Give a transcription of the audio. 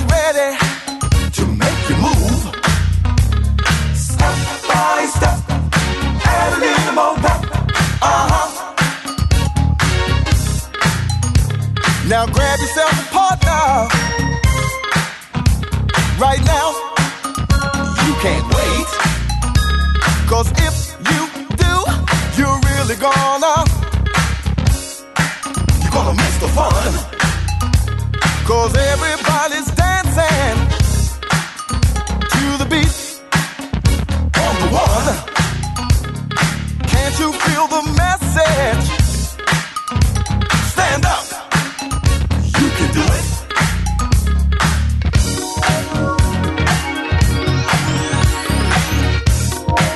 ready to make you move. Step by step, add a little more pep. Now grab yourself a partner. Right now, you can't wait. 'Cause if you do, you're really gonna miss the fun. 'Cause everybody's